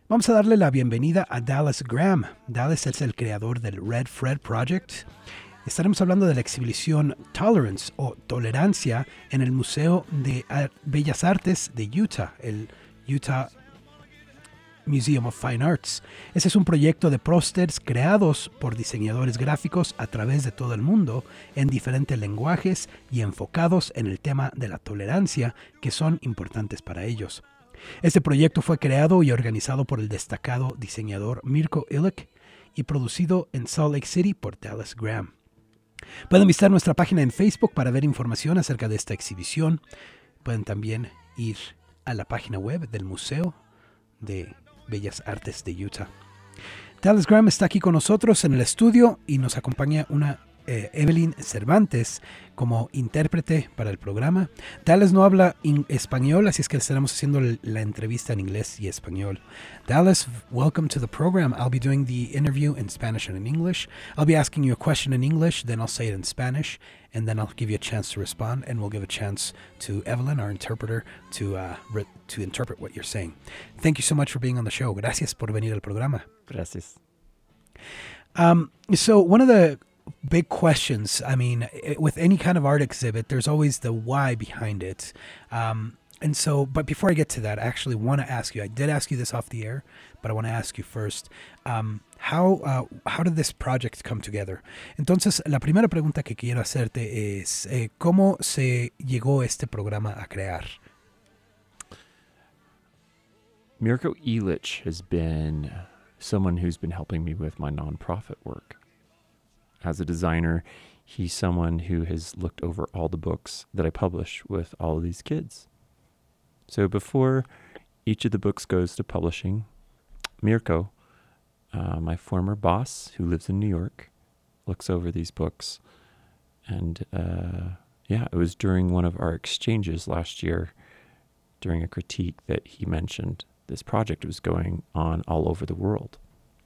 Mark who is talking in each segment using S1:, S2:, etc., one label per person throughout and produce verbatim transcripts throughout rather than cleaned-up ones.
S1: Vamos a darle la bienvenida a Dallas Graham. Dallas es el creador del Red Fred Project. Estaremos hablando de la exhibición Tolerance o Tolerancia en el Museo de Bellas Artes de Utah, el Utah Museum of Fine Arts. Ese es un proyecto de pósters creados por diseñadores gráficos a través de todo el mundo en diferentes lenguajes y enfocados en el tema de la tolerancia que son importantes para ellos. Este proyecto fue creado y organizado por el destacado diseñador Mirko Ilic y producido en Salt Lake City por Dallas Graham. Pueden visitar nuestra página en Facebook para ver información acerca de esta exhibición. Pueden también ir a la página web del Museo de Bellas Artes de Utah. Dallas Graham está aquí con nosotros en el estudio y nos acompaña una eh, Evelyn Cervantes como intérprete para el programa. Dallas no habla in- español, así es que estaremos haciendo l- la entrevista en inglés y español. Dallas, welcome to the program. I'll be doing the interview in Spanish and in English. I'll be asking you a question in English, then I'll say it in Spanish, and then I'll give you a chance to respond, and we'll give a chance to Evelyn, our interpreter, to uh, re- to interpret what you're saying. Thank you so much for being on the show. Gracias por venir al programa.
S2: Gracias.
S1: Um, so one of the big questions, I mean, with any kind of art exhibit, there's always the why behind it. Um, and so, but before I get to that, I actually want to ask you, I did ask you this off the air, but I want to ask you first, um, how, uh, how did this project come together? Entonces, la primera pregunta que quiero hacerte es, eh, ¿cómo se llegó este programa a crear?
S2: Mirko Ilic has been someone who's been helping me with my nonprofit work. As a designer, he's someone who has looked over all the books that I publish with all of these kids. So before each of the books goes to publishing, Mirko, uh, my former boss who lives in New York, looks over these books. And uh, yeah, it was during one of our exchanges last year, during a critique, that he mentioned this project was going on all over the world.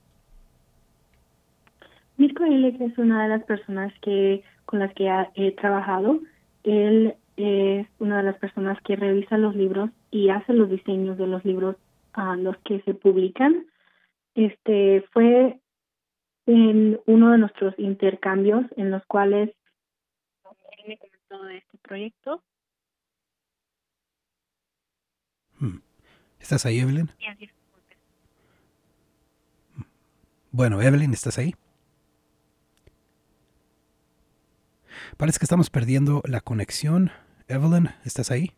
S3: Mirko Ilic es una de las personas que con las que ha, he trabajado. Él es una de las personas que revisa los libros y hace los diseños de los libros a uh, los que se publican. Este fue en uno de nuestros intercambios en los cuales él me comentó de este proyecto.
S1: Hmm. ¿Estás ahí, Evelyn?
S3: Y así fue.
S1: Bueno, Evelyn, ¿estás ahí? Parece que estamos perdiendo la conexión. Evelyn, ¿estás ahí?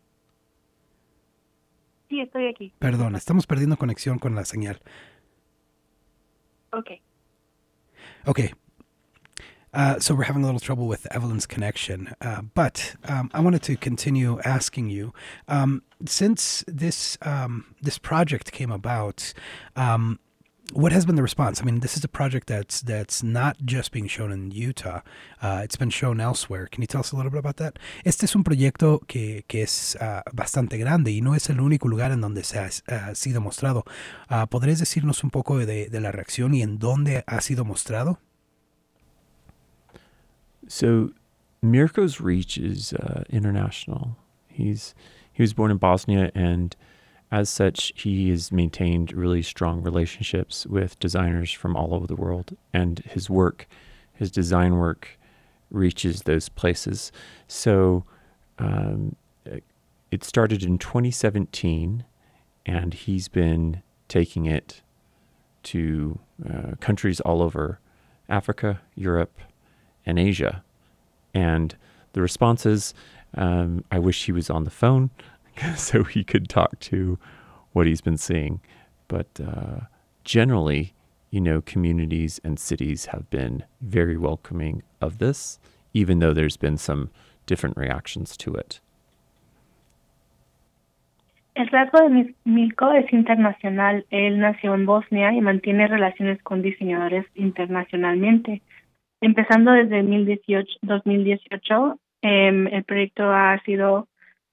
S3: Sí, estoy aquí.
S1: Perdón, estamos perdiendo conexión con la señal.
S3: Okay.
S1: Okay. Uh, so we're having a little trouble with Evelyn's connection. Uh, but um, I wanted to continue asking you, um, since this um, this project came about, um, what has been the response? I mean, this is a project that's that's not just being shown in Utah. Uh, it's been shown elsewhere. Can you tell us a little bit about that? Este es un proyecto que, que es uh, bastante grande y no es el único lugar en donde se ha uh, sido mostrado. Uh, ¿Podrías decirnos un poco de, de la reacción y en dónde ha sido mostrado?
S2: So Mirko's reach is uh, international. He's he was born in Bosnia, and as such, he has maintained really strong relationships with designers from all over the world, and his work, his design work, reaches those places. So um, it started in twenty seventeen, and he's been taking it to uh, countries all over Africa, Europe, and Asia. And the responses, um, I wish he was on the phone so he could talk to what he's been seeing. But uh, generally, you know, communities and cities have been very welcoming of this, even though there's been some different reactions to it.
S3: El rasgo de Mirko es internacional. Él nació en Bosnia y mantiene relaciones con diseñadores internacionalmente. Empezando desde dos mil dieciocho, eh, el proyecto ha sido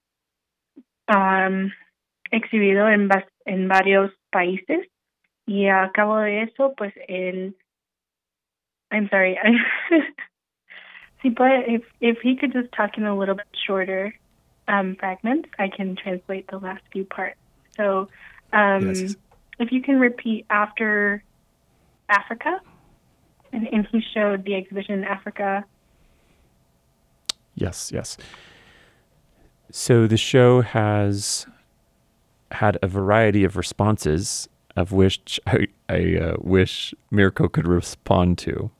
S3: um, exhibido en, bas- en varios países y a cabo de eso, pues él... I'm sorry. si puede, if, if he could just talk in a little bit shorter um, fragments, I can translate the last few parts. So, um, if you can repeat after Africa, and, and he showed the exhibition in Africa.
S2: Yes, yes. So the show has had a variety of responses, of which I, I uh, wish Mirko could respond to.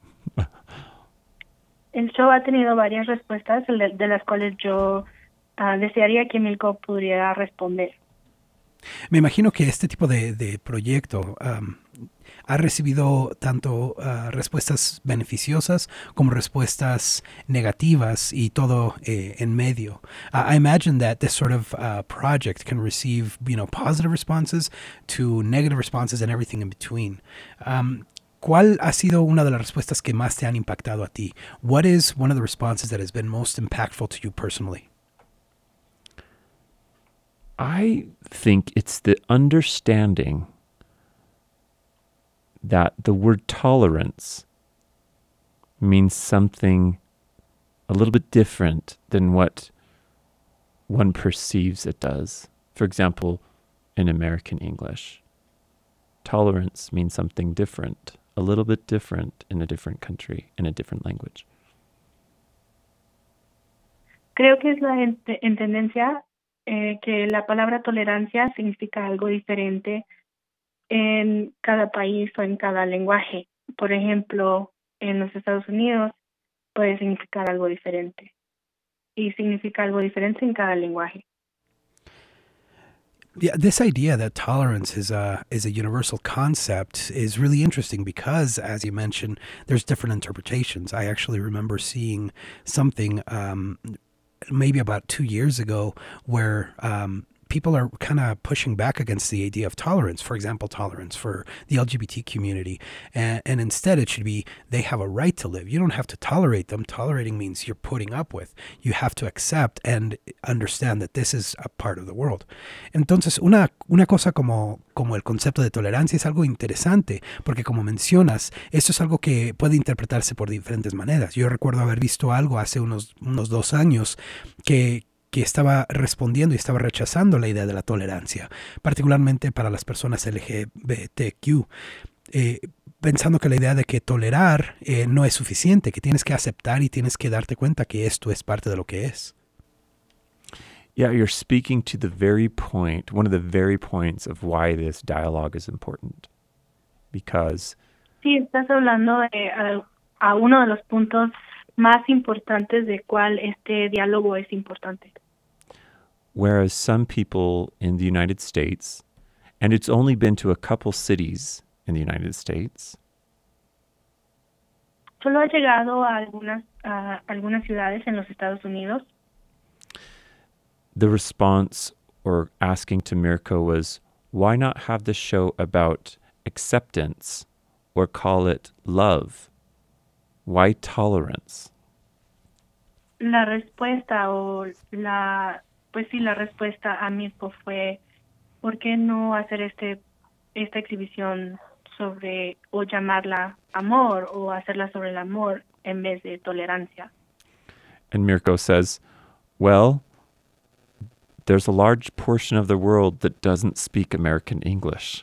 S3: El show ha tenido varias respuestas de las cuales yo uh, desearía que Mirko pudiera responder.
S1: Me imagino que este tipo de, de proyecto um, ha recibido tanto uh, respuestas beneficiosas como respuestas negativas y todo eh, en medio. Uh, I imagine that this sort of uh, project can receive, you know, positive responses to negative responses and everything in between. Um, ¿Cuál ha sido una de las respuestas que más te han impactado a ti? What is one of the responses that has been most impactful to you personally?
S2: I think it's the understanding that the word tolerance means something a little bit different than what one perceives it does. For example, in American English, tolerance means something different, a little bit different in a different country, in a different language.
S3: Creo que es la en, en tendencia eh, que la palabra tolerancia significa algo diferente en cada país o en cada lenguaje. Por ejemplo, en los Estados Unidos puede significar algo diferente y significa algo diferente en cada lenguaje.
S1: Yeah, this idea that tolerance is a is a universal concept is really interesting because, as you mentioned, there's different interpretations. I actually remember seeing something um, maybe about two years ago where um, people are kind of pushing back against the idea of tolerance, for example, tolerance for the L G B T community. And, and instead it should be they have a right to live. You don't have to tolerate them. Tolerating means you're putting up with. You have to accept and understand that this is a part of the world. Entonces, una, una cosa como, como el concepto de tolerancia es algo interesante, porque como mencionas, esto es algo que puede interpretarse por diferentes maneras. Yo recuerdo haber visto algo hace unos, unos dos años que que estaba respondiendo y estaba rechazando la idea de la tolerancia, particularmente para las personas L G B T Q, eh, pensando que la idea de que tolerar eh, no es suficiente, que tienes que aceptar y tienes que darte cuenta que esto es parte de lo que es.
S2: Yeah, you're speaking to the very point, one of the very points of why this dialogue is important. Because...
S3: Sí, estás hablando de, a, a uno de los puntos más importantes de cuál este diálogo es importante.
S2: Whereas some people in the United States, and it's only been to a couple cities in the United States.
S3: Solo ha llegado a algunas, a algunas ciudades en los Estados Unidos.
S2: The response or asking to Mirko was, why not have the show about acceptance or call it love? Why tolerance?
S3: La respuesta o la, pues sí, la respuesta a Mirko fue, ¿por qué no hacer este esta exhibición sobre o llamarla amor o hacerla sobre el amor en vez de tolerancia?
S2: And Mirko says, well, there's a large portion of the world that doesn't speak American English.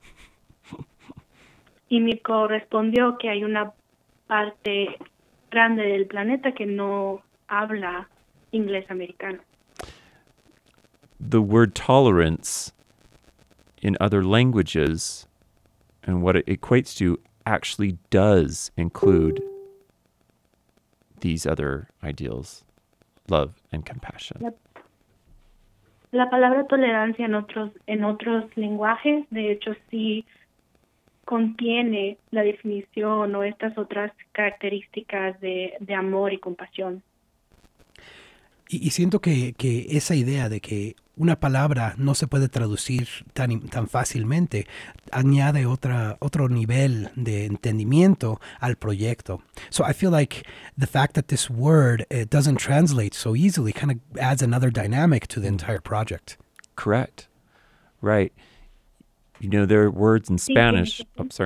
S3: Y Mirko respondió que hay una parte grande del planeta que no habla inglés americano.
S2: The word tolerance in other languages and what it equates to actually does include these other ideals, love and compassion.
S3: La, la palabra tolerancia en otros en otros lenguajes, de hecho, sí contiene la definición o estas otras características de, de amor y compasión.
S1: Y, y siento que, que esa idea de que una palabra no se puede traducir tan, tan fácilmente añade otra, otro nivel de entendimiento al proyecto. So I feel like the fact that this word it doesn't translate so easily kind of adds another dynamic to the entire project.
S2: Correct. Right. You know, there are words in Spanish. Oh, sorry.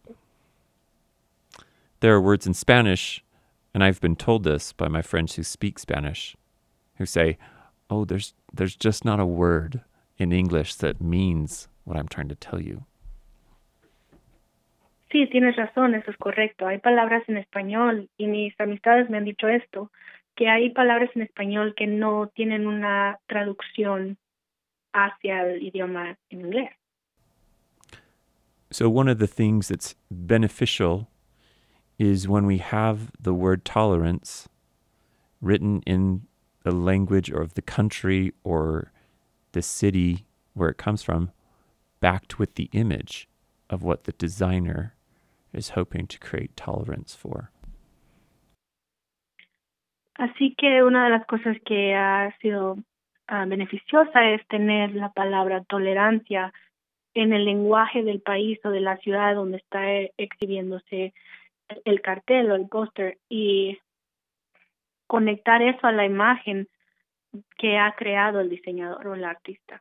S2: There are words in Spanish, and I've been told this by my friends who speak Spanish, who say, oh, there's there's just not a word in English that means what I'm trying to tell you.
S3: sí, tienes razón, eso es correcto. Hay palabras en español, y mis amistades me han dicho esto, que hay palabras en español que no tienen una traducción hacia el idioma en inglés.
S2: So one of the things that's beneficial is when we have the word tolerance written in the language or of the country or the city where it comes from, backed with the image of what the designer is hoping to create tolerance for.
S3: Así que una de las cosas que ha sido uh, beneficiosa es tener la palabra tolerancia en el lenguaje del país o de la ciudad donde está eh, exhibiéndose el cartel o el póster, y conectar eso a la imagen que ha creado el diseñador o el artista.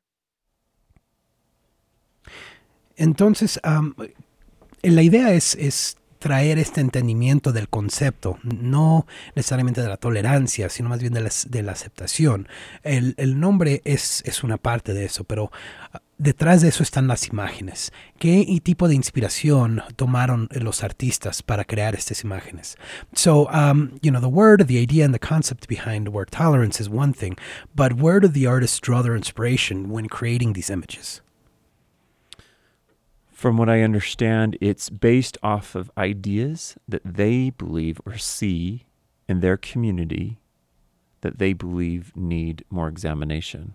S1: Entonces, um, la idea es, es traer este entendimiento del concepto, no necesariamente de la tolerancia, sino más bien de la, de la aceptación. El, el nombre es, es una parte de eso, pero uh, detrás de eso están las imágenes. ¿Qué tipo de inspiración tomaron los artistas para crear estas imágenes? So, um, you know, the word, the idea, and the concept behind the word tolerance is one thing, but where did the artists draw their inspiration when creating these images?
S2: From what I understand, it's based off of ideas that they believe or see in their community that they believe need more examination.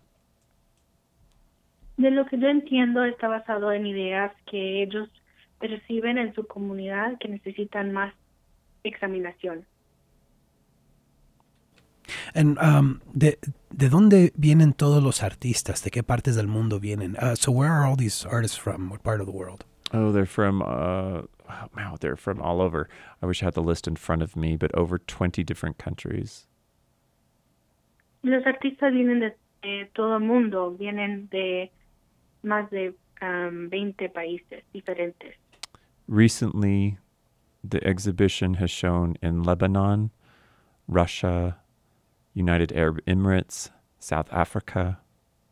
S3: De lo que yo entiendo, está basado en ideas que ellos perciben en su comunidad que necesitan más examinación.
S1: And, um, de, ¿De dónde vienen todos los artistas? ¿De qué partes del mundo vienen? Uh, so where are all these artists from? What part of the world?
S2: Oh, they're from, uh, oh, wow, they're from all over. I wish I had the list in front of me, but over twenty different countries.
S3: Los artistas vienen de, de todo el mundo, vienen de más de um, veinte países diferentes.
S2: Recently, the exhibition has shown in Lebanon, Russia, United Arab Emirates, South Africa.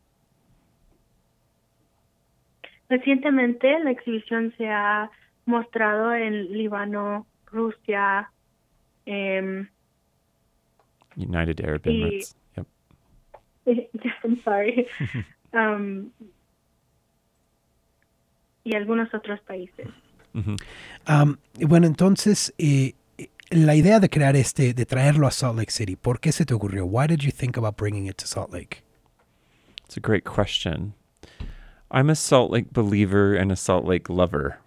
S3: Recientemente la exhibición se ha mostrado en Líbano, Rusia, eh,
S2: United Arab
S3: y,
S2: Emirates. Yep.
S3: I'm sorry. um, y algunos otros países.
S2: Mm-hmm.
S1: Um, bueno, entonces, eh, la idea de crear este, de traerlo a Salt Lake City, ¿por qué se te ocurrió? Why did you think about bringing it to Salt Lake?
S2: It's a great question. I'm a Salt Lake believer and a Salt Lake lover.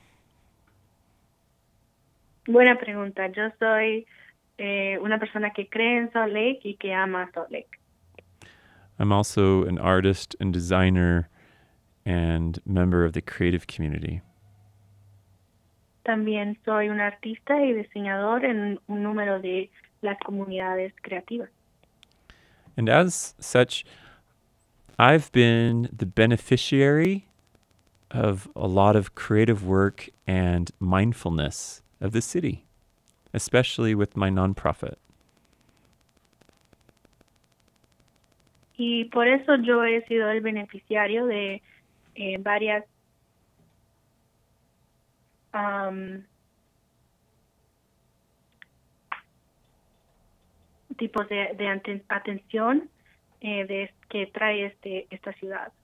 S3: Buena pregunta. Yo soy eh, una persona que cree en Salt Lake y que ama Salt Lake.
S2: I'm also an artist and designer and member of the creative community.
S3: También soy un artista y diseñador en un número de las comunidades creativas.
S2: And as such, I've been the beneficiary of a lot of creative work and mindfulness of the city, especially with my nonprofit.
S3: Y por eso yo he sido el beneficiario de eh, varias um, tipos de, de aten- atención eh, de, que trae este, esta ciudad.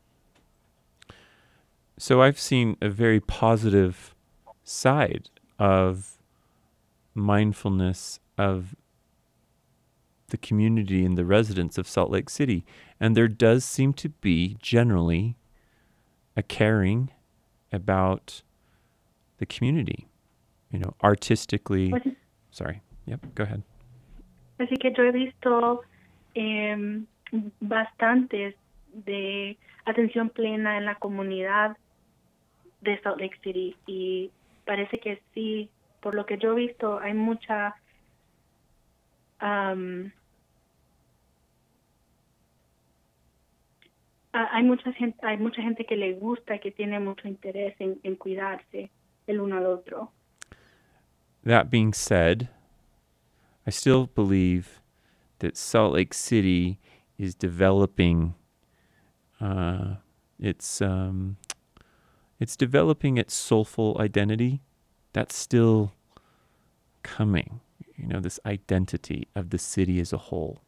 S2: So I've seen a very positive side of mindfulness of the community and the residents of Salt Lake City. And there does seem to be generally a caring about the community, you know, artistically.
S3: Pues,
S2: Sorry. Yep, go ahead.
S3: así que yo he visto eh, bastantes de atención plena en la comunidad de Salt Lake City, y parece que sí, por lo que yo he visto, hay mucha um, hay mucha gente, hay mucha gente que le gusta, que tiene mucho interés en, en cuidarse el uno al otro.
S2: That being said, I still believe that Salt Lake City is developing uh, its um, it's developing its soulful identity that's still coming, you know, this identity of the city as a whole.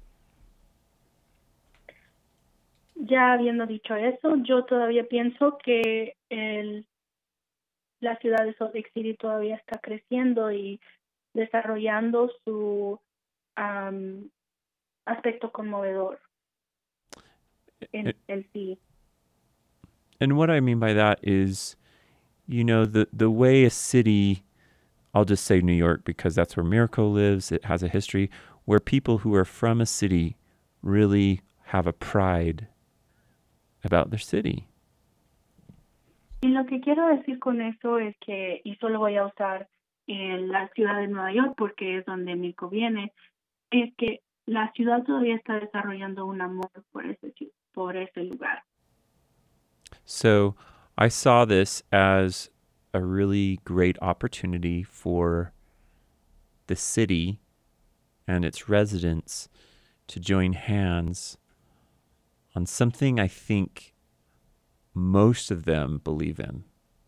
S3: Ya habiendo dicho eso, yo todavía pienso que el, la ciudad de Salt Lake City todavía está creciendo y desarrollando su um, aspecto conmovedor en
S2: It,
S3: el sí.
S2: and what I mean by that is, you know, the, the way a city, I'll just say New York because that's where Miracle lives, it has a history, where people who are from a city really have a pride about their city.
S3: Y lo que quiero decir con eso es que, y solo voy a usar en la ciudad de Nueva York porque es donde Mirko viene, es que la ciudad todavía está desarrollando un amor por ese, por ese lugar.
S2: So I saw this as a really great opportunity for the city and its residents to join hands on something I think most of them believe in.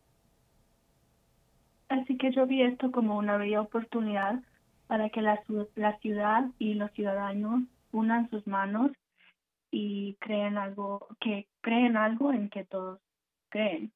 S3: Así que yo vi esto como una bella oportunidad para que la, la ciudad y los ciudadanos unan sus manos y creen algo, que creen algo en que todos creen.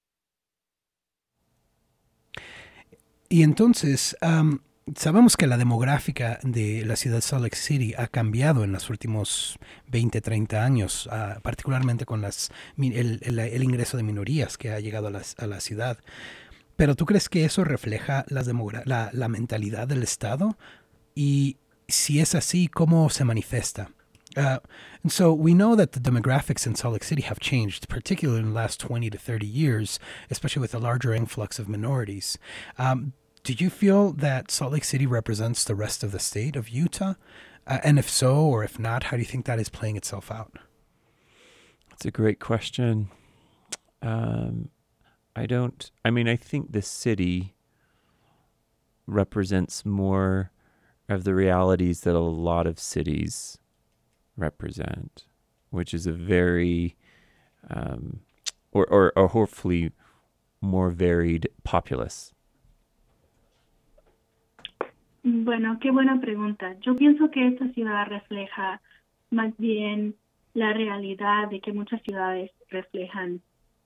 S1: Y entonces, um, sabemos que la demográfica de la ciudad de Salt Lake City ha cambiado en los últimos veinte, treinta años, uh, particularmente con las, el, el, el ingreso de minorías que ha llegado a la, a la ciudad. Pero ¿tú crees que eso refleja las demogra- la, la mentalidad del Estado? Y si es así, ¿cómo se manifiesta? Uh, and so we know that the demographics in Salt Lake City have changed, particularly in the last twenty to thirty years, especially with a larger influx of minorities. Um, do you feel that Salt Lake City represents the rest of the state of Utah? Uh, and if so, or if not, how do you think that is playing itself out?
S2: That's a great question. Um, I don't, I mean, I think the city represents more of the realities that a lot of cities represent, which is a very, um, or, or, or hopefully more varied populace.
S3: Bueno, qué buena pregunta. Yo pienso que esta ciudad refleja más bien la realidad de que muchas ciudades reflejan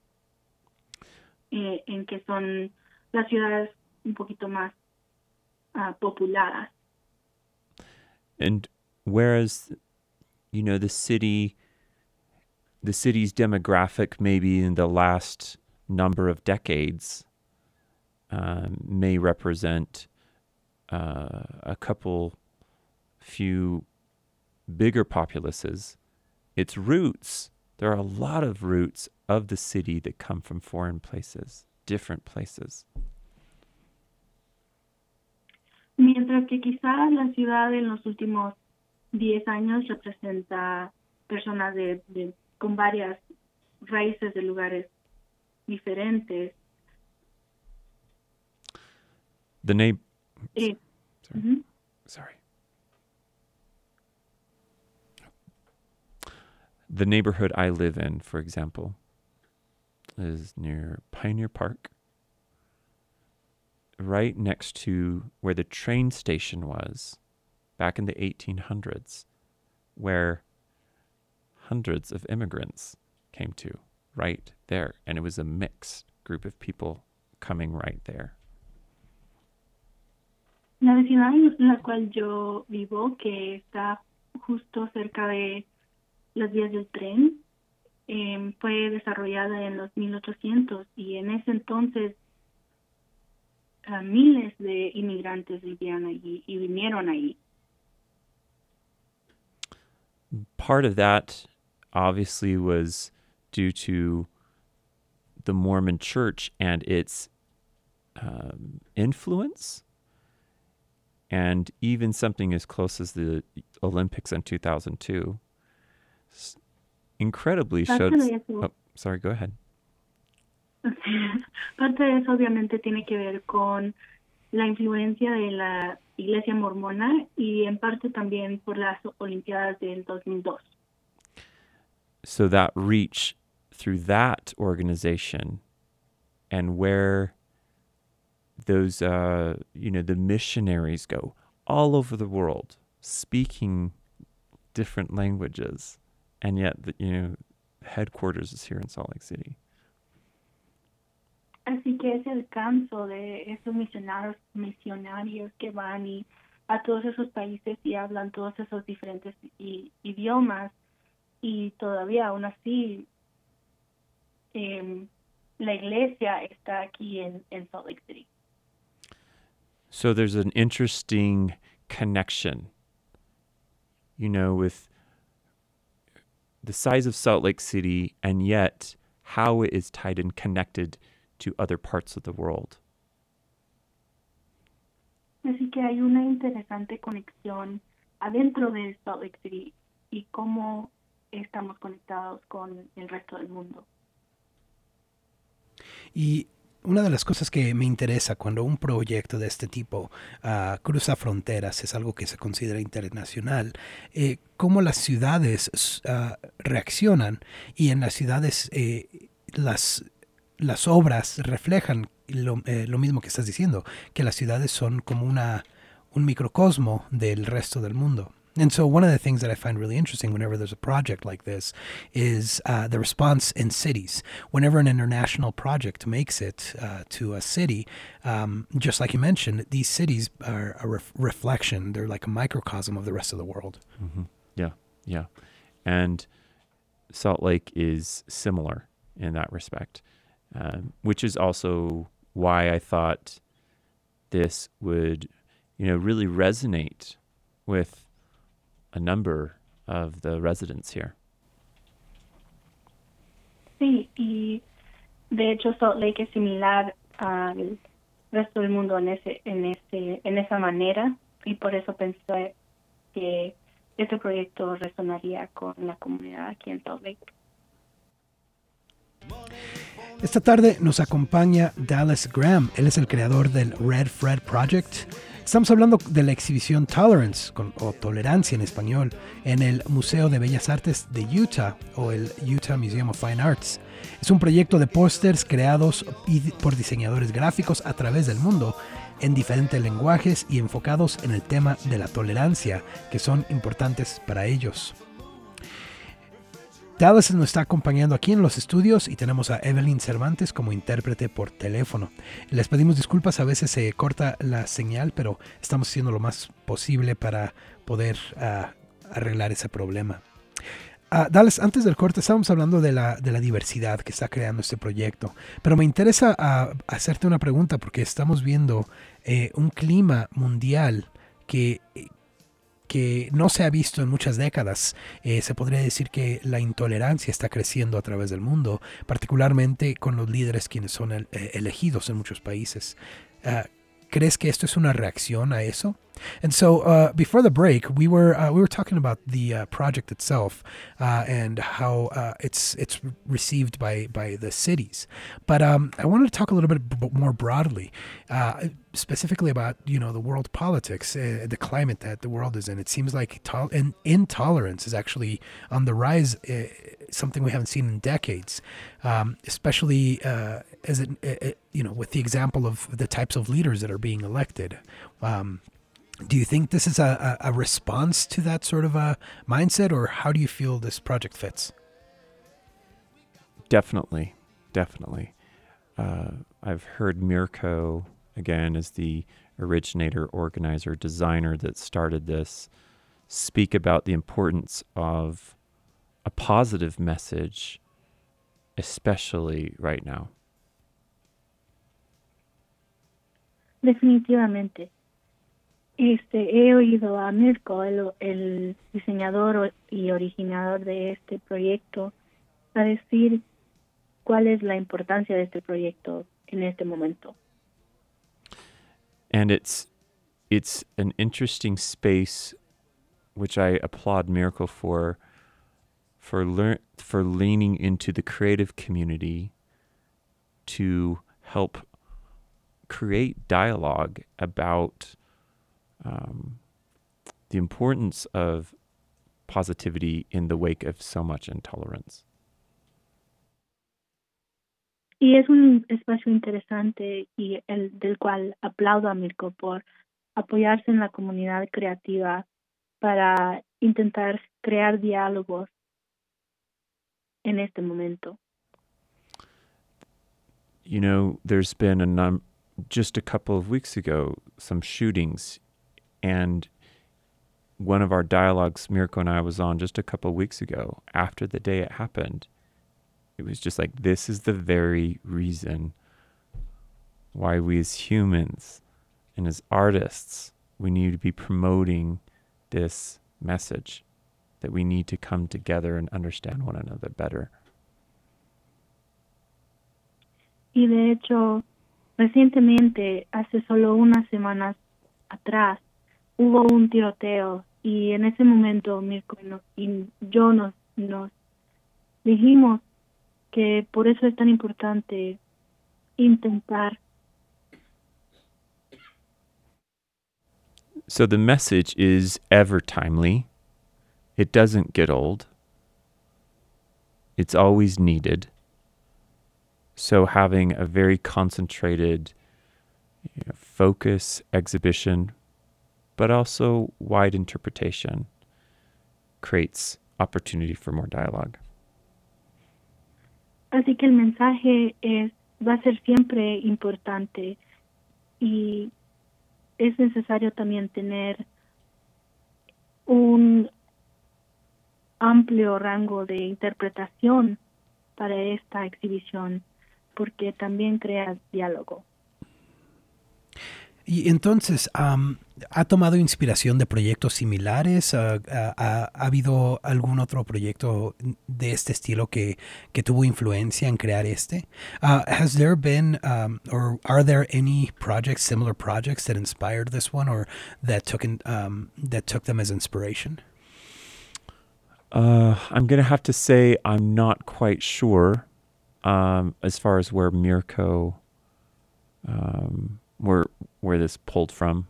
S3: eh, en que son las ciudades un poquito más uh, populadas.
S2: And whereas, you know, the city, the city's demographic maybe in the last number of decades um, may represent uh, a couple, few bigger populaces. Its roots, there are a lot of roots of the city that come from foreign places, different places.
S3: Mientras que quizás la ciudad en los últimos diez años representa personas de, de, con varias raíces de lugares diferentes.
S2: The name.
S3: Eh,
S2: sorry.
S3: uh-huh.
S2: sorry. The neighborhood I live in, for example, is near Pioneer Park, right next to where the train station was back in the eighteen hundreds, where hundreds of immigrants came to, right there. And it was a mixed group of people coming right there.
S3: La vecindad en la cual yo vivo, que está justo cerca de las vías del tren, eh, fue desarrollada en los mil ochocientos y en ese entonces uh, miles de inmigrantes vivían allí y vinieron ahí.
S2: Part of that obviously was due to the Mormon Church and its um, influence, and even something as close as the Olympics in two thousand two incredibly showed... Oh, sorry, go ahead.
S3: Parte de eso obviamente tiene que ver con la influencia de la Iglesia Mormona y en parte también por las Olimpiadas del dos mil dos.
S2: So that reach through that organization and where those, uh, you know, the missionaries go all over the world speaking different languages, and yet, the, you know, headquarters is here in Salt Lake City.
S3: Así que es el canso de esos misionarios, misionarios que van y a todos esos países y hablan todos esos diferentes i- idiomas, y todavía aún así eh, la iglesia está aquí en, en Salt Lake City.
S2: So there's an interesting connection, you know, with the size of Salt Lake City and yet how it is tied and connected to other parts of the world.
S3: Así que hay una interesante conexión adentro de Salt Lake City y cómo estamos conectados con el resto del mundo.
S1: Y una de las cosas que me interesa cuando un proyecto de este tipo uh, cruza fronteras, es algo que se considera internacional, eh, cómo las ciudades uh, reaccionan, y en las ciudades eh, las, las obras reflejan lo, eh, lo mismo que estás diciendo, que las ciudades son como una, un microcosmo del resto del mundo. And so one of the things that I find really interesting whenever there's a project like this is uh, the response in cities. Whenever an international project makes it uh, to a city, um, just like you mentioned, these cities are a ref- reflection. They're like a microcosm of the rest of the world.
S2: Mm-hmm. Yeah, yeah. And Salt Lake is similar in that respect, um, which is also why I thought this would, you know, really resonate with a number of the residents here.
S3: Sí, y de hecho Salt Lake es similar al resto del mundo en ese, en ese, en esa manera, y por eso pensé que este proyecto resonaría con la comunidad aquí en Salt Lake.
S1: Esta tarde nos acompaña Dallas Graham. Él es el creador del Red Fred Project. Estamos hablando de la exhibición Tolerance, con, o Tolerancia en español, en el Museo de Bellas Artes de Utah, o el Utah Museum of Fine Arts. Es un proyecto de pósters creados por diseñadores gráficos a través del mundo, en diferentes lenguajes y enfocados en el tema de la tolerancia, que son importantes para ellos. Dallas nos está acompañando aquí en los estudios y tenemos a Evelyn Cervantes como intérprete por teléfono. Les pedimos disculpas, a veces se corta la señal, pero estamos haciendo lo más posible para poder uh, arreglar ese problema. Uh, Dallas, antes del corte estábamos hablando de la, de la diversidad que está creando este proyecto, pero me interesa uh, hacerte una pregunta porque estamos viendo eh, un clima mundial que... que no se ha visto en muchas décadas. Eh, se podría decir que la intolerancia está creciendo a través del mundo, particularmente con los líderes quienes son el, eh, elegidos en muchos países. Uh, ¿Crees que esto es una reacción a eso? And so, uh, before the break, we were uh, we were talking about the uh, project itself uh, and how uh, it's it's received by by the cities. But um, I wanted to talk a little bit b- more broadly, uh, specifically about you know the world politics, uh, the climate that the world is in. It seems like to- in- intolerance is actually on the rise. Uh, something we haven't seen in decades, um, especially uh, as it, it you know with the example of the types of leaders that are being elected. Um, Do you think this is a, a, a response to that sort of a mindset, or how do you feel this project fits?
S2: Definitely, definitely. Uh, I've heard Mirko, again, as the originator, organizer, designer that started this, speak about the importance of a positive message, especially right now.
S3: Definitivamente. Este, he oído a Mirko, el, el diseñador y originador de este proyecto, a decir cuál es la importancia de este proyecto en este momento.
S2: And it's it's an interesting space, which I applaud Mirko for, for lear- for leaning into the creative community to help create dialogue about Um, the importance of positivity in the wake of so much intolerance.
S3: Y es un espacio interesante y el del cual aplaudo a Mirko por apoyarse en la comunidad creativa para intentar crear diálogos en este momento.
S2: You know, there's been a num just a couple of weeks ago some shootings, and one of our dialogues Mirko and I was on just a couple of weeks ago after the day it happened. It was just like, this is the very reason why we as humans and as artists, we need to be promoting this message that we need to come together and understand one another better.
S3: Y de hecho, recientemente, hace solo unas semanas atrás, hubo un tiroteo y en ese momento Mirko y, no, y yo nos, nos dijimos que por eso es tan importante intentar.
S2: So the message is ever timely. It doesn't get old. It's always needed. So having a very concentrated, you know, focus exhibition, but also wide interpretation, creates opportunity for more dialogue.
S3: Así que el mensaje es, va a ser siempre importante y es necesario también tener un amplio rango de interpretación para esta exhibición, porque también crea diálogo.
S1: Y entonces, um, ¿ha tomado inspiración de proyectos similares? Uh, uh, ¿Ha habido algún otro proyecto de este estilo que, que tuvo influencia en crear este? Uh, has there been, um, or are there any projects, similar projects that inspired this one, or that took in, um, that took them as inspiration?
S2: Uh, I'm gonna have to say I'm not quite sure, um, as far as where Mirko, um, where where this pulled from.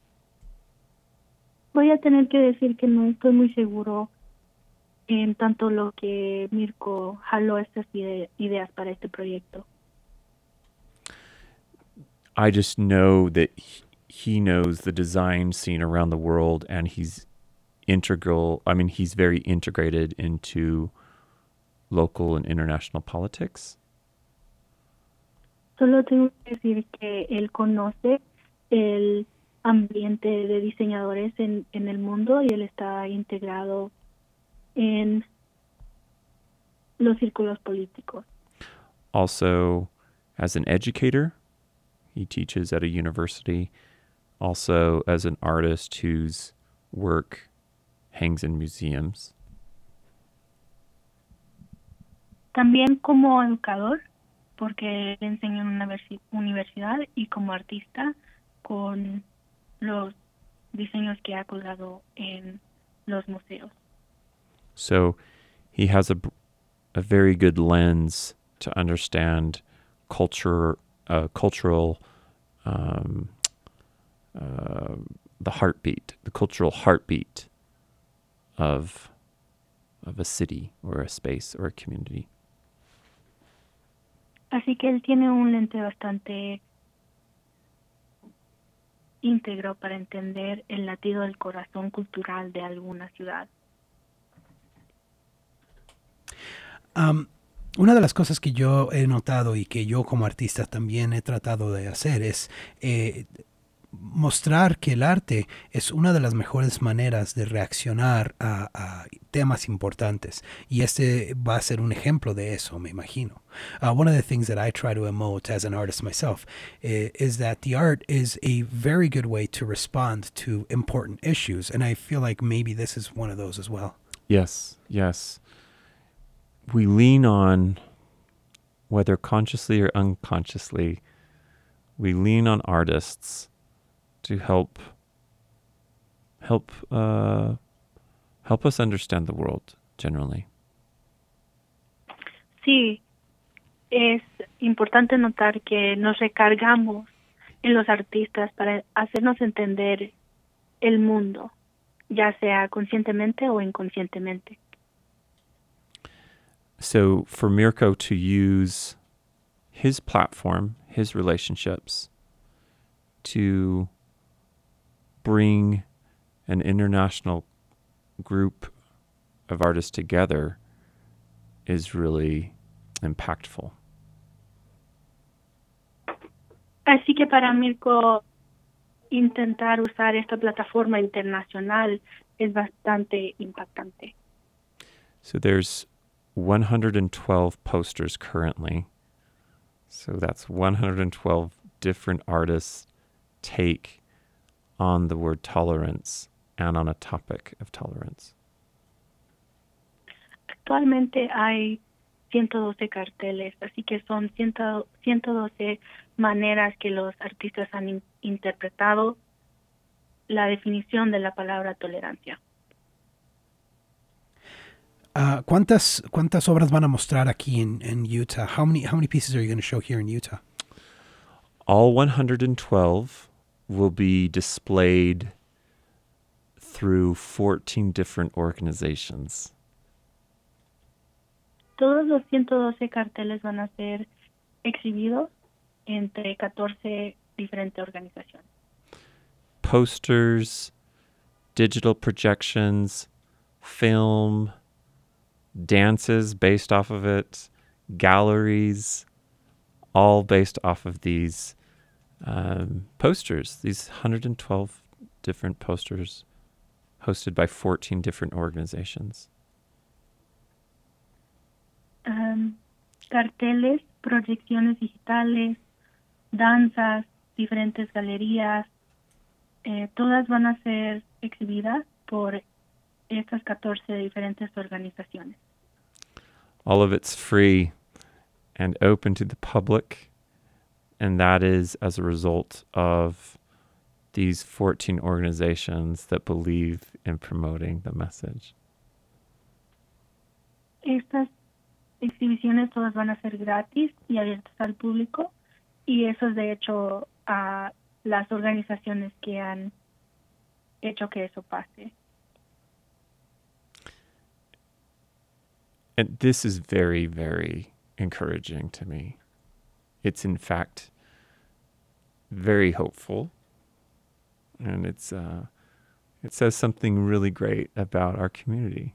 S3: Voy a tener que decir que no estoy muy seguro en tanto lo que Mirko jaló estas ide- ideas para este proyecto.
S2: I just know that he, he knows the design scene around the world, and he's integral. I mean, he's very integrated into local and international politics.
S3: Solo tengo que decir que él conoce el ambiente de diseñadores en, en el mundo y él está integrado en los círculos políticos.
S2: Also, as an educator, he teaches at a university. Also, as an artist whose work hangs in museums.
S3: También como educador, porque enseño en una versi- universidad, y como artista con los diseños que ha colgado en los museos.
S2: So he has a, a very good lens to understand culture, uh, cultural, um, uh, the heartbeat, the cultural heartbeat of of a city or a space or a community.
S3: Así que él tiene un lente bastante íntegro para entender el latido del corazón cultural de alguna ciudad.
S1: Um, una de las cosas que yo he notado y que yo como artista también he tratado de hacer es eh, mostrar que el arte es una de las mejores maneras de reaccionar a, a temas importantes, y este va a ser un ejemplo de eso, me imagino. Uh, one of the things that I try to emote as an artist myself uh, is that the art is a very good way to respond to important issues, and I feel like maybe this is one of those as well.
S2: Yes, yes. We lean on, whether consciously or unconsciously, we lean on artists to help help uh, help us understand the world generally.
S3: Sí, es importante notar que nos recargamos en los artistas para hacernos entender el mundo, ya sea conscientemente o inconscientemente.
S2: So for Mirko to use his platform, his relationships, to bring an international group of artists together is really impactful.
S3: Así que para Mirko, intentar usar esta plataforma internacional es bastante impactante.
S2: So there's one hundred twelve posters currently. So that's one hundred twelve different artists' take on the word tolerance and on a topic of tolerance.
S3: Actualmente hay ciento doce carteles, así que son ciento doce maneras que los artistas han in- interpretado la definición de la palabra tolerancia.
S1: Uh, ¿cuántas, ¿Cuántas obras van a mostrar aquí en, en Utah? How many, how many pieces are you going to show here in Utah?
S2: All one hundred twelve will be displayed through fourteen different organizations.
S3: Todos los ciento doce carteles van a ser exhibidos entre catorce diferentes organizaciones.
S2: Posters, digital projections, film, dances based off of it, galleries, all based off of these um, posters, these one hundred twelve different posters hosted by fourteen different organizations.
S3: Um, carteles, proyecciones digitales, danzas, diferentes galerías, eh, todas van a ser exhibidas por estas catorce diferentes organizaciones.
S2: All of it's free and open to the public, and that is as a result of these fourteen organizations that believe in promoting the message.
S3: Estas exhibiciones todas van a ser gratis y abiertas al público, y eso es de hecho a las organizaciones que han hecho que eso pase.
S2: And this is very, very encouraging to me. It's in fact very hopeful, and it's uh, it says something really great about our community.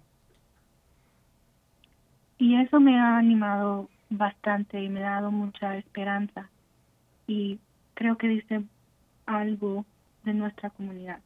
S3: Y eso me ha animado bastante y me ha dado mucha esperanza, y creo que dice algo de nuestra comunidad.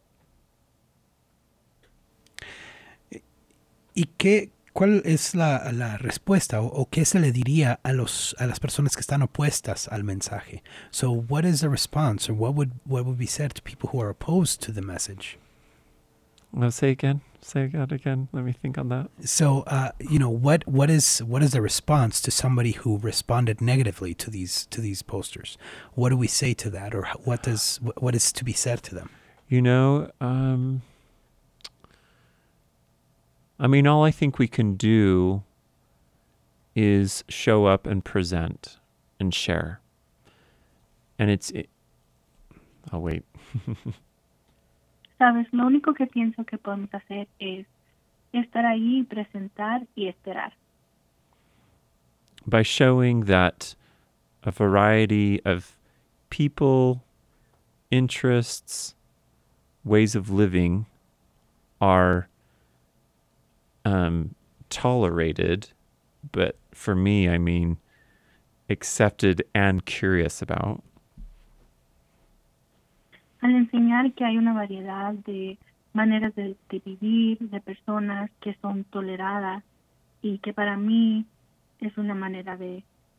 S1: ¿Y qué, cuál es la, la respuesta o, o qué se le diría a los a las personas que están opuestas al mensaje? So what is the response, or what would what would be said to people who are opposed to the message?
S2: No, say again. Say that again. Let me think on that.
S1: So, uh, you know, what what is what is the response to somebody who responded negatively to these to these posters? What do we say to that, or what does what, what is to be said to them?
S2: You know, um, I mean, all I think we can do is show up and present and share. And it's, it, oh wait.
S3: Sabes, lo único que pienso que podemos hacer es estar ahí, presentar y esperar.
S2: By showing that a variety of people, interests, ways of living are um, tolerated, but for me, I mean accepted and curious about.
S3: Al enseñar que hay una variedad de maneras de, de vivir, de personas que son toleradas, y que para mí es una manera de...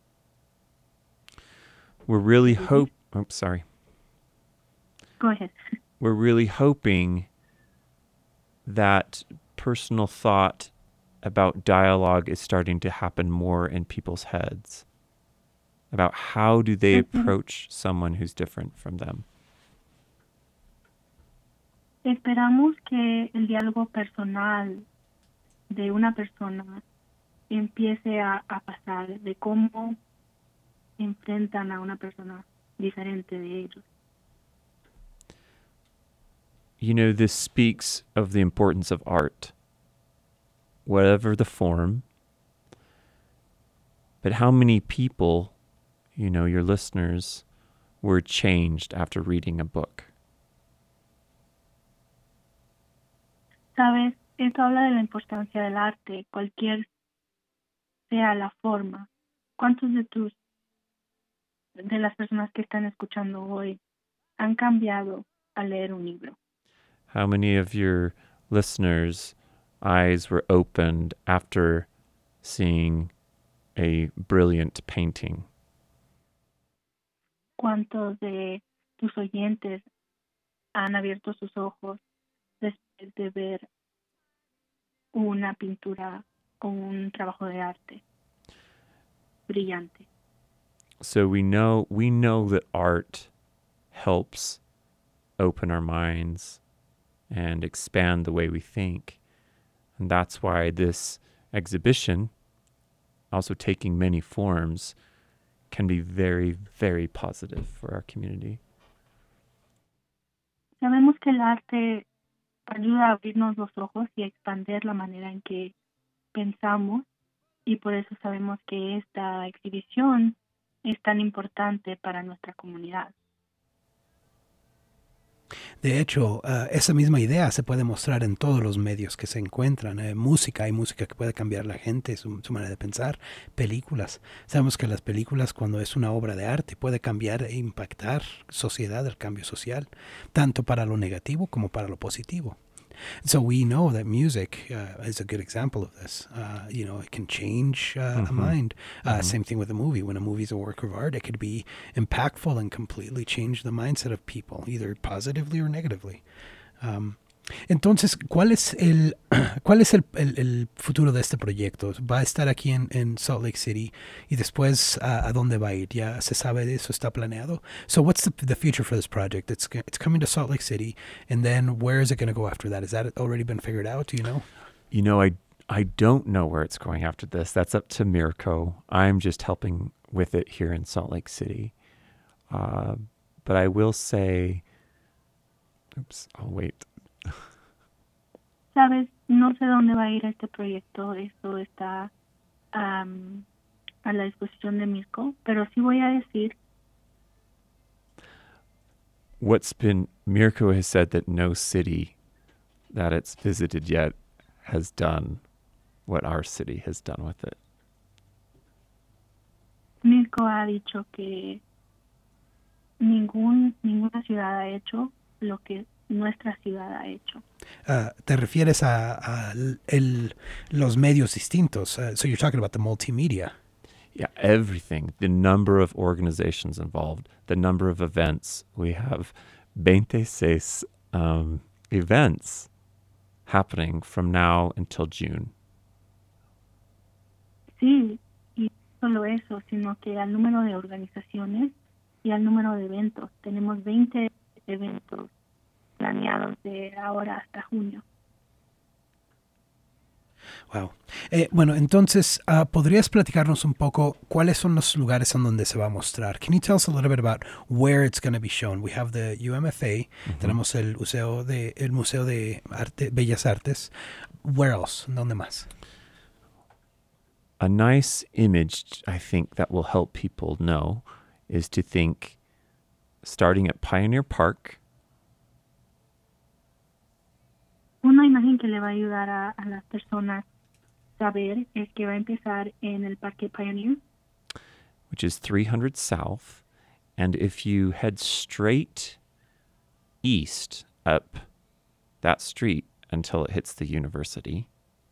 S2: We're really hope. Oh, sorry.
S3: Go ahead.
S2: We're really hoping that personal thought about dialogue is starting to happen more in people's heads about how do they
S3: Mm-hmm.
S2: approach someone who's different from them.
S3: Esperamos que el diálogo personal de una persona empiece a, a pasar, de cómo enfrentan a una persona diferente de ellos.
S2: You know, this speaks of the importance of art, whatever the form, but how many people you know, your listeners were changed after reading a book?
S3: Sabes, esto habla de la importancia del arte, cualquier sea la forma. ¿Cuántos de tus, de las personas que están escuchando hoy han cambiado al leer un libro?
S2: How many of your listeners' eyes were opened after seeing a brilliant painting?
S3: ¿Cuántos de tus oyentes han abierto sus ojos después de ver una pintura o un trabajo de arte brillante?
S2: So we know we know that art helps open our minds and expand the way we think. And that's why this exhibition, also taking many forms, can be very, very positive for our community.
S3: Sabemos que el arte ayuda a abrirnos los ojos y a expandir la manera en que pensamos, y por eso sabemos que esta exhibición es tan importante para nuestra comunidad.
S1: De hecho, uh, esa misma idea se puede mostrar en todos los medios que se encuentran. Eh, música, hay música que puede cambiar la gente, su, su manera de pensar. Películas. Sabemos que las películas, cuando es una obra de arte, puede cambiar e impactar sociedad, el cambio social, tanto para lo negativo como para lo positivo. So we know that music uh, is a good example of this. Uh, you know, it can change uh,
S2: Mhm.
S1: a mind. Uh,
S2: Mhm.
S1: Same thing with a movie. When a movie is a work of art, it could be impactful and completely change the mindset of people, either positively or negatively. Um, entonces, ¿cuál es el cuál es el, el, el futuro de este proyecto? ¿Va a estar aquí en, en Salt Lake City y después uh, a dónde va a ir? ¿Ya se sabe de eso? ¿Está planeado? So what's the, the future for this project? It's it's coming to Salt Lake City, and then where is it going to go after that? Has that already been figured out? Do you know?
S2: You know, I I don't know where it's going after this. That's up to Mirko. I'm just helping with it here in Salt Lake City. Uh, but I will say, oops, I'll wait.
S3: Sabes, no sé dónde va a ir este proyecto, esto está um, a la disposición de Mirko, pero sí voy a decir
S2: What's been, Mirko has said that no city that it's visited yet has done what our city has done with it.
S3: Mirko ha dicho que ningún ninguna ciudad ha hecho lo que nuestra ciudad ha hecho.
S1: Uh, ¿Te refieres a, a el, los medios distintos? Uh, so you're talking about the multimedia.
S2: Yeah, everything. The number of organizations involved, the number of events. We have twenty-six um, events happening from now until June.
S3: Sí, y no solo eso, sino que al número de organizaciones y al número de eventos. Tenemos veinte eventos planeados de ahora hasta junio.
S1: Wow. Eh, bueno, entonces, uh, ¿podrías platicarnos un poco cuáles son los lugares en donde se va a mostrar? Can you tell us a little bit about where it's going to be shown? We have the U M F A,
S2: Mhm.
S1: tenemos el Museo de el Museo de Arte, Bellas Artes. Where else? ¿Dónde más?
S2: A nice image, I think, that will help people know is to think starting at Pioneer Park.
S3: Una imagen que le va a ayudar a, a las personas saber es que va a empezar en el Parque Pioneer,
S2: Which is three hundred South. And if you head straight east up that street until it hits the university,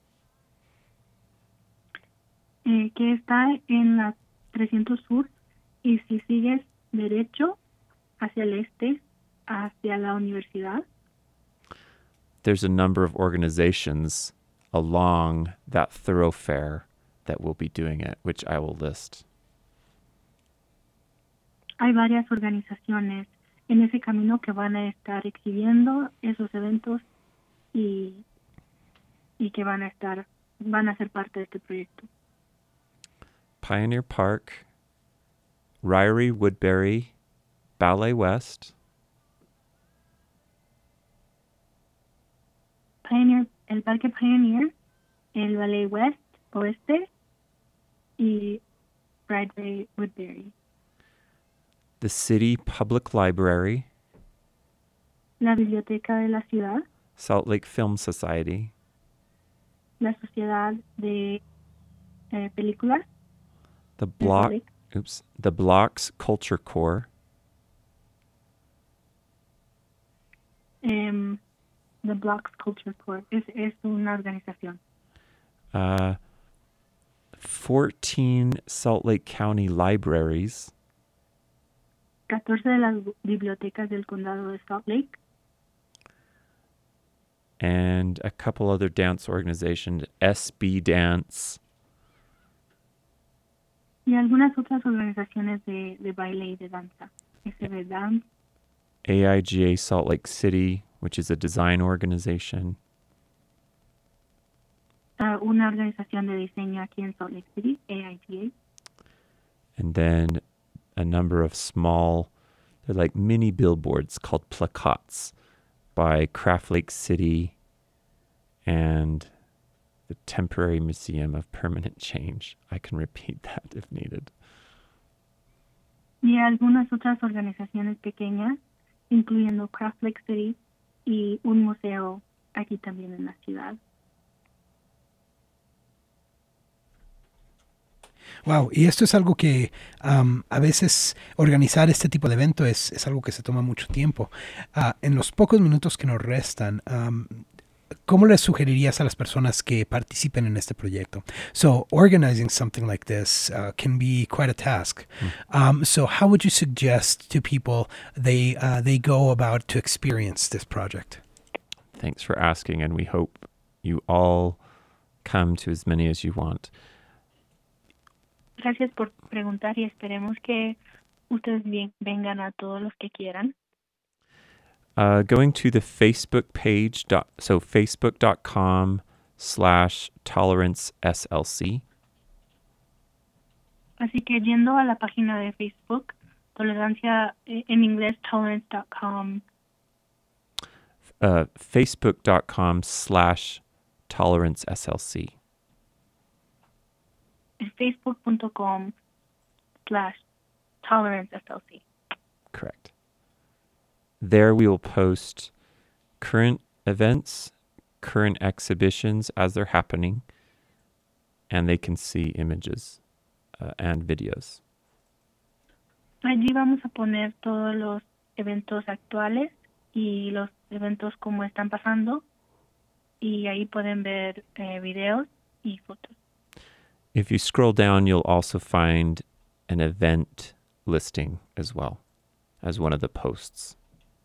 S3: eh, que está en la trescientos Sur, y si sigues derecho hacia el este, hacia la universidad,
S2: there's a number of organizations along that thoroughfare that will be doing it, which I will list.
S3: hay varias organizaciones en ese camino que van a estar exhibiendo esos eventos y, y que van a estar van a ser parte de este proyecto.
S2: Pioneer Park, Ryrie Woodbury, Ballet West,
S3: Pioneer, el Parque Pioneer, el Ballet West, Oeste y Bradbury Woodbury.
S2: the City Public Library,
S3: la Biblioteca de la Ciudad,
S2: Salt Lake Film Society,
S3: la Sociedad de eh, Películas,
S2: the
S3: de Salt
S2: Block,
S3: Lake,
S2: oops, the Blocks Culture Corps,
S3: em, the Blocks Culture Corps, es, es una organización.
S2: uh, fourteen Salt Lake County libraries,
S3: catorce de las bibliotecas del condado de Salt Lake,
S2: and a couple other dance organizations, S B Dance,
S3: y algunas otras organizaciones de, de baile y de danza. S B Dance,
S2: A I G A Salt Lake City, which is a design organization,
S3: uh, una organización de diseño aquí en Salt Lake City, A I G A,
S2: and then a number of small, they're like mini billboards called placards by Craft Lake City and the Temporary Museum of Permanent Change. I can repeat that if needed.
S3: y algunas otras organizaciones pequeñas, incluyendo Craft Lake City y un museo aquí también en la ciudad.
S1: Wow, y esto es algo que um, a veces organizar este tipo de evento es, es algo que se toma mucho tiempo. Uh, en los pocos minutos que nos restan, um, ¿cómo les sugerirías a las personas que participen en este proyecto? So, organizing something like this uh, can be quite a task. Mm. Um, so, how would you suggest to people they uh, they go about to experience this project?
S2: Thanks for asking, and we hope you all come to as many as you want.
S3: Gracias por preguntar y esperemos que ustedes bien, vengan a todos los que quieran.
S2: Uh, going to the Facebook page, dot, so facebook.com slash tolerance SLC.
S3: Así que yendo a la página de Facebook, tolerancia eh, en inglés, tolerance dot com.
S2: Uh, facebook.com slash tolerance SLC.
S3: facebook.com slash tolerance SLC.
S2: Correct. There we will post current events, current exhibitions as they're happening, and they can see images uh, and videos.
S3: Allí vamos a poner todos los eventos actuales y los eventos como están pasando, y ahí pueden ver eh, videos y fotos.
S2: If you scroll down, you'll also find an event listing as well as one of the posts.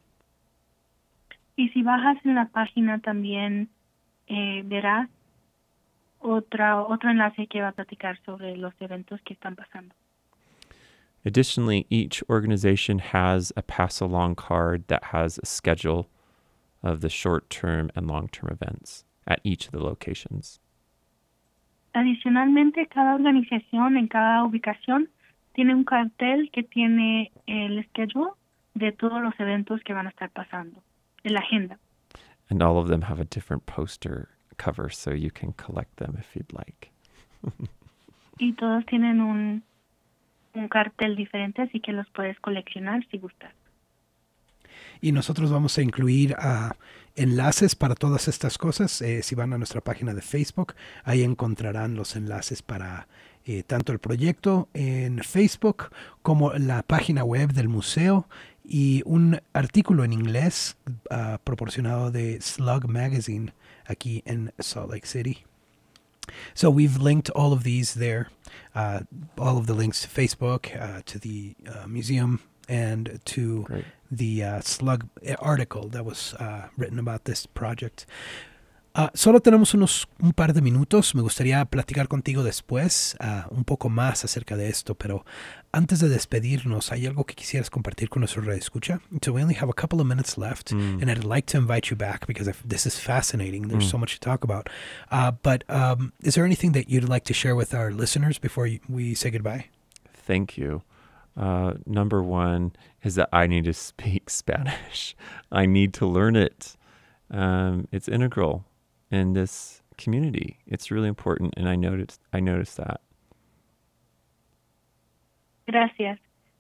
S3: Y si bajas en la página también eh, verás otra, otro enlace que va a platicar sobre los eventos que están pasando.
S2: Additionally, each organization has a pass-along card that has a schedule of the short-term and long-term events at each of the locations.
S3: Adicionalmente, cada organización en cada ubicación tiene un cartel que tiene el schedule de todos los eventos que van a estar pasando, en la agenda.
S2: And all of them have a different poster cover, so you can collect them if you'd like.
S3: Y todos tienen un, un cartel diferente, así que los puedes coleccionar si gustas.
S1: Y nosotros vamos a incluir uh, enlaces para todas estas cosas. Eh, si van a nuestra página de Facebook, ahí encontrarán los enlaces para eh, tanto el proyecto en Facebook como la página web del museo y un artículo en inglés uh, proporcionado de Slug Magazine aquí en Salt Lake City. So we've linked all of these there, uh, all of the links to Facebook, uh, to the uh, museum, and to
S2: Great.
S1: the uh, Slug article that was uh, written about this project. Uh, solo tenemos unos un par de minutos. Me gustaría platicar contigo después uh, un poco más acerca de esto, pero antes de despedirnos, ¿hay algo que quisieras compartir con nuestro radioescucha? So we only have a couple of minutes left, mm. and I'd like to invite you back because I've, this is fascinating. There's mm. so much to talk about. Uh, but um, is there anything that you'd like to share with our listeners before you, we say goodbye?
S2: Thank you. Uh, number one is that I need to speak Spanish. I need to learn it. Um, it's integral in this community. It's really important, and I noticed I noticed that.
S3: Gracias.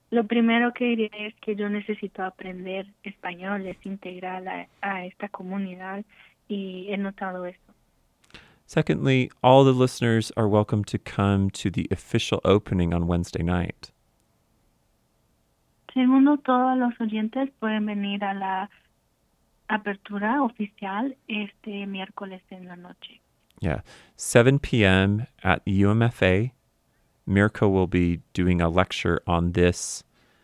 S3: Lo primero que diré es que yo necesito aprender español, es integral a, a esta comunidad y he notado eso.
S2: Secondly, all the listeners are welcome to come to the official opening on Wednesday night.
S3: Segundo, todos los oyentes pueden venir a la apertura oficial este miércoles en la noche.
S2: Yeah, seven p.m. at U M F A. Mirko will be doing a lecture on this.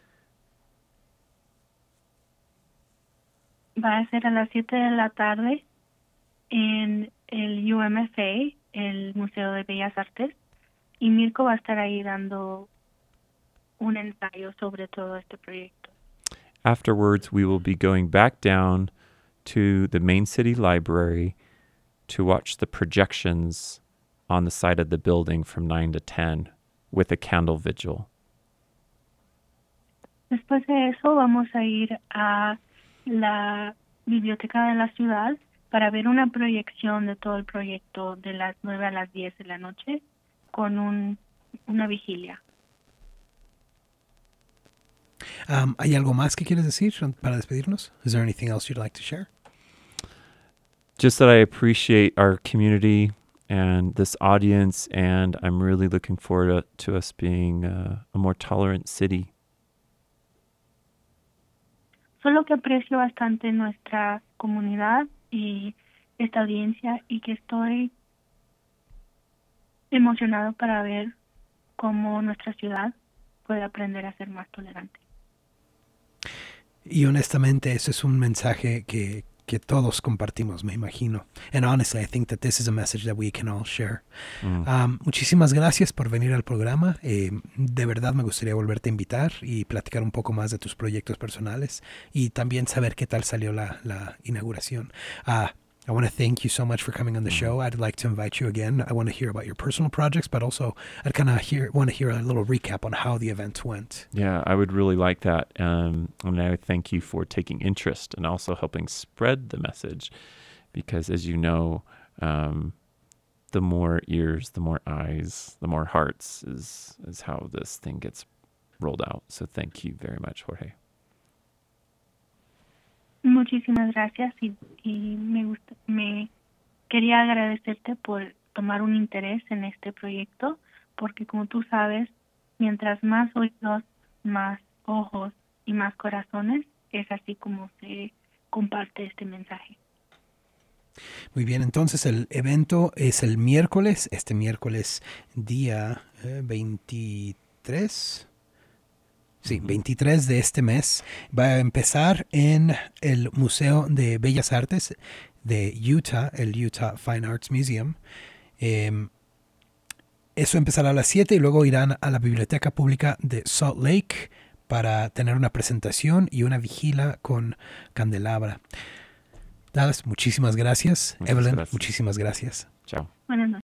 S3: Va a ser a las siete de la tarde en el U M F A, el Museo de Bellas Artes, y Mirko va a estar ahí dando un ensayo sobre todo este proyecto.
S2: Afterwards, we will be going back down to the main city library to watch the projections on the side of the building from nine to ten with a candle vigil.
S3: Después de eso vamos a ir a la biblioteca de la ciudad para ver una proyección de todo el proyecto de las nueve a las diez de la noche con un, una vigilia.
S1: Um, ¿Hay algo más que quieres decir para despedirnos? Is there anything else you'd like to share?
S2: Just that I appreciate our community and this audience, and I'm really looking forward to, to us being uh, a more tolerant city.
S3: Solo que aprecio bastante nuestra comunidad y esta audiencia y que estoy emocionado para ver cómo nuestra ciudad puede aprender a ser más tolerante.
S1: Y honestamente, ese es un mensaje que, que todos compartimos, me imagino. And honestly, I think that this is a message that we can all share.
S2: Mm.
S1: Um, muchísimas gracias por venir al programa. Eh, de verdad me gustaría volverte a invitar y platicar un poco más de tus proyectos personales y también saber qué tal salió la, la inauguración. Uh, I want to thank you so much for coming on the show. I'd like to invite you again. I want to hear about your personal projects, but also I'd kind of hear want to hear a little recap on how the event went.
S2: Yeah, I would really like that. Um, and I would thank you for taking interest and also helping spread the message because, as you know, um, the more ears, the more eyes, the more hearts is, is how this thing gets rolled out. So thank you very much, Jorge.
S3: Muchísimas gracias y, y me gusta, me quería agradecerte por tomar un interés en este proyecto porque como tú sabes, mientras más oídos, más ojos y más corazones, es así como se comparte este mensaje.
S1: Muy bien, entonces el evento es el miércoles, este miércoles día eh, veintitrés. Sí, veintitrés de este mes. Va a empezar en el Museo de Bellas Artes de Utah, el Utah Fine Arts Museum. Eh, eso empezará a las siete y luego irán a la Biblioteca Pública de Salt Lake para tener una presentación y una vigila con candelabra. Dallas, muchísimas gracias.
S2: Muchas
S1: Evelyn,
S2: gracias.
S1: muchísimas gracias.
S2: Chao.
S3: Buenas noches.